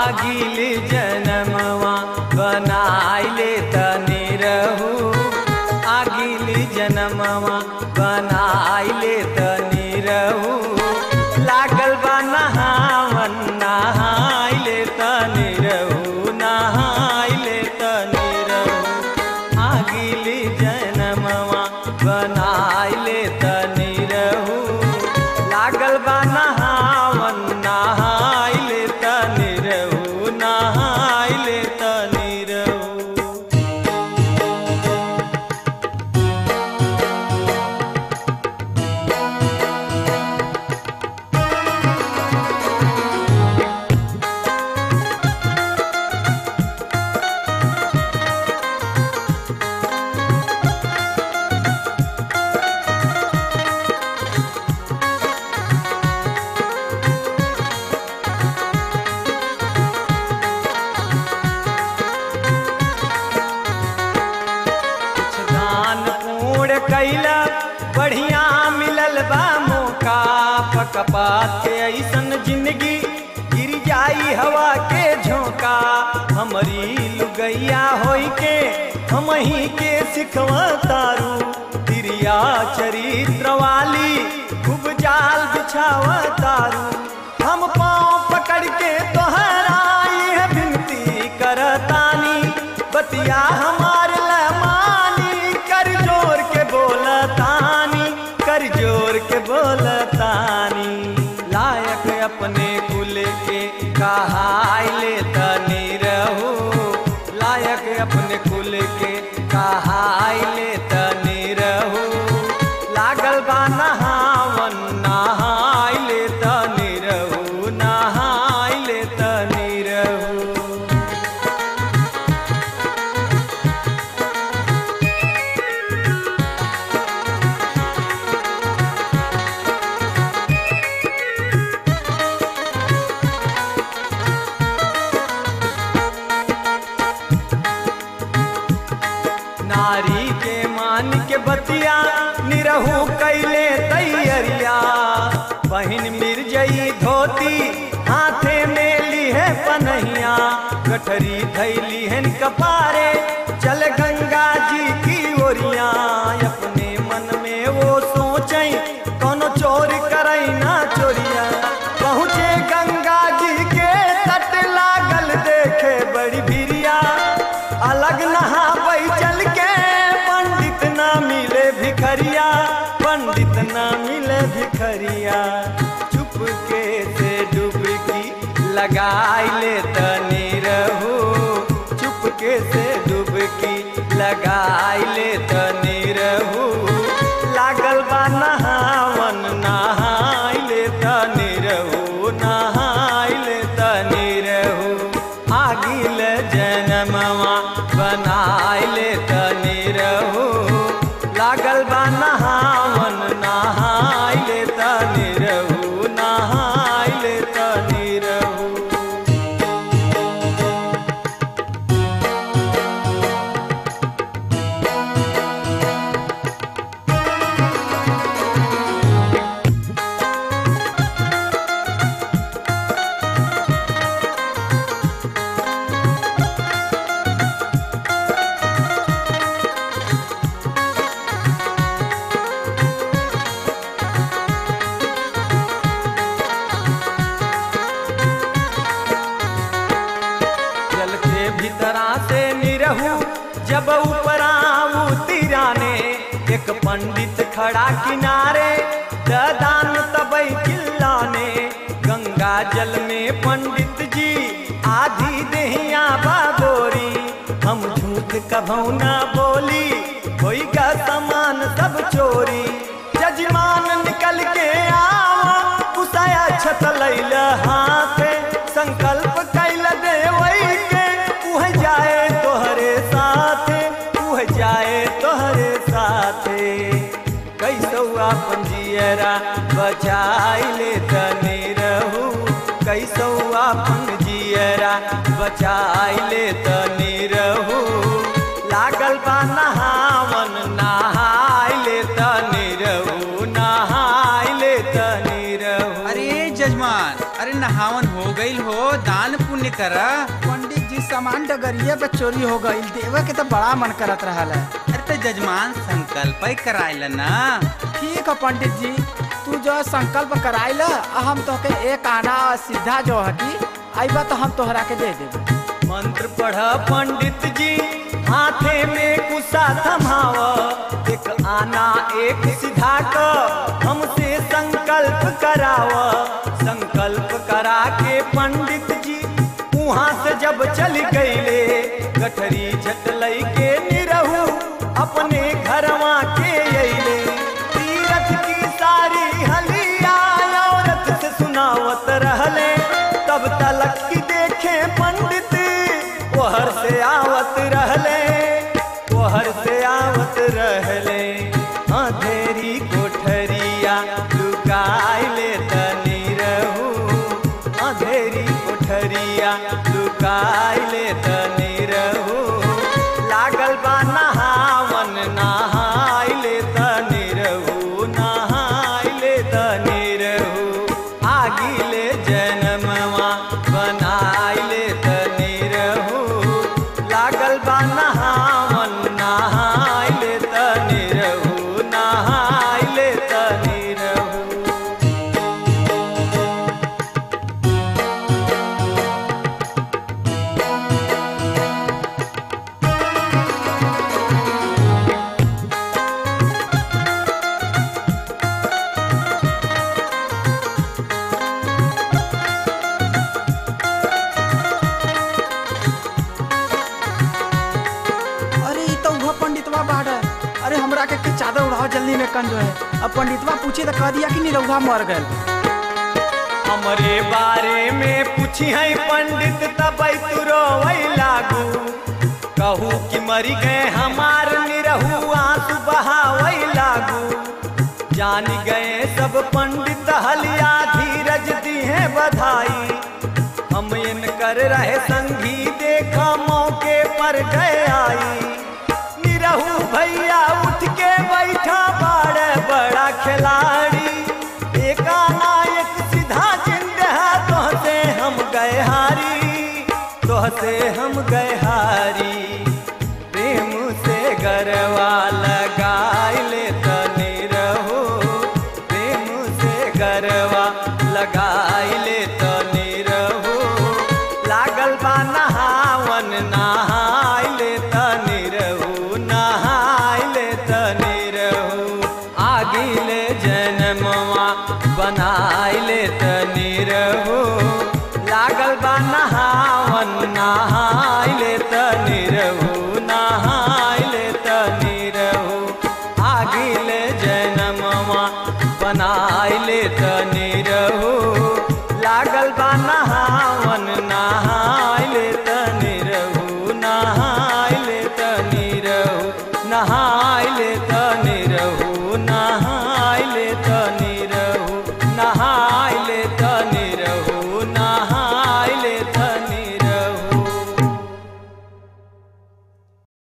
आगिल जनमवा बनाइले तनी रहू आगिल जनमवा बनाइले तनी रहू लागल बा नहावन नहाइले तनी रहू नहाइले तनी रहू आगिल जनमवा बनाइले तनी रहू लागल बा नहावन नहाइले तनी रहू नहाइले तनी रहू। कैला बढ़िया मिलल बा मौका पकपात के ऐसन जिंदगी गिर जाई हवा के झोंका हमारी लुगैया होई के हमही के सिखवा तारू तिरिया चरित्र वाली खूब जाल बिछावा तारू हम पाँव पकड़ के तोहरा ये विनती करतानी बतिया हमार लमानी कर जोर के बोलतानी कर जोर के बोलतानी लायक अपने कुल के कहाइले तनी रहू लायक अपने कुल के कहाइले तनी रहू लागल बा नहावन नहाइले तनी रहू नहाइले तनी रहू। नारी के मान के बतिया निरहू कैले तैयरिया बहिन मिर्जई धोती हाथे में लिहे पनहिया गठरी धैली हन कपारे चल गंगा जी की ओरिया अपने मन में वो सोचे कोनो चोर करई ना चोरिया पहुँचे गंगा जी के तट लागल देखे बड़ी भिरिया अलग नहा चल के पंडित ना मिले भिखरिया पंडित ना मिले भिखरिया चुपके से डुबकी लगाइले तनी रहू चुपके से डुबकी लगाइले तनी रहू लागल बा नहावन नहाइले तनी रहू नहाइले तनी रहू आगिल जनमवा बनाइले तनी रहू लागल बा नहावन नहाइले तनी रहू नहाइले तनी रहू। भीतरा से निरहू जब ऊपरा उतिराने एक पंडित खड़ा किनारे दान तबई चिल्लाने गंगा जल में पंडित जी आधी देहिया बाबोरी हम झूठ कभौ ना बोली कोई का सामान सब चोरी जजमान निकल के आओ उसाया छत लैल हाथे संकल्प कैल देवई के उह जाए तोहरे साथे उह जाए तोहरे साथे कैसौ अपन जियरा बचाइले तनी रहू कैसौ अपन जियरा बचाइले तनी रहू लागल बा नहावन नहाइले तनी रहू नहाइले तनी रहू। अरे जजमान, अरे नहावन हो गईल हो, दान पुण्य पुण्य करा। पंडित जी सामान डगरिया पे चोरी हो गई, देवे के तो बड़ा मन करत रहा है। अरे तो जजमान संकल्प ही कराइल ना। ठीक है पंडित जी, तू जो संकल्प कराइल हम तो के एक आना सीधा जो हटी आईबा तो हम तोहरा के दे देबे। मंत्र पढ़ पंडित जी, हाथे में कुसा थमाव, एक आना एक सीधा का हमसे संकल्प कराव। संकल्प करा के पंडित जी वहाँ से जब चल गईले, गठरी झटलई के निरहू अपने घरवा के अइले। तीरथ की सारी हलिया औरत से सुनावत रहले, तब तलक की देखे पंडित ओहर से आवत रहले, ओहर से आवत रहले। अंधेरी कोठरिया लुकाइले तनी रहू, अंधेरी कोठरिया लुकाइले तनी रहू। लागल बा नहावन नहाइले तनी रहू, नहाइले तनी रहू। आगिले जन्मवा बनाइले तनी रहू, लागल बा नहावन नहाइले तनी रहू, नहाइले तनी रहू। अरे ई तो वह पंडितवा बाढ़ है। अरे हमरा के चादर उड़ाओ जल्दी में कंजो है। अब पंडितवा पूछे तो कह दिया कि निरहुआ मर गए। हमरे बारे में पूछी है पंडित तब तू रोवै लागू, कहू कि मरी गए हमार निरहू आंसू बहावै लागू। जान गए सब पंडित हलिया धीरज दी है बधाई, हम इनकर रहे संगी देखा मौके पर गए आई। निरहू भैया उठ के बैठा बाड़े बड़ा खिलाड़ी, एक नायक सीधा जिंद है तोहसे हम गए हारी, तोहसे हम गए हारी। प्रेम से गरवा लगाइले तनी रहू, प्रेम से गरवा लगाइले तनी रहू। लागल बा नहावन नहाइले तनी रहू, नहाइले तनी रहू। आगिले जन्मवा बनाइले तनी रहू, लागल बा नहावन नहाइले तनी रहू, नहाइले तनी रहू। आगिले जन्मवा बनाइले तनी रहू, लागल बा नहावन नहाइले तनी रहू, नहाइले तनी रहू, नहाइले तनी।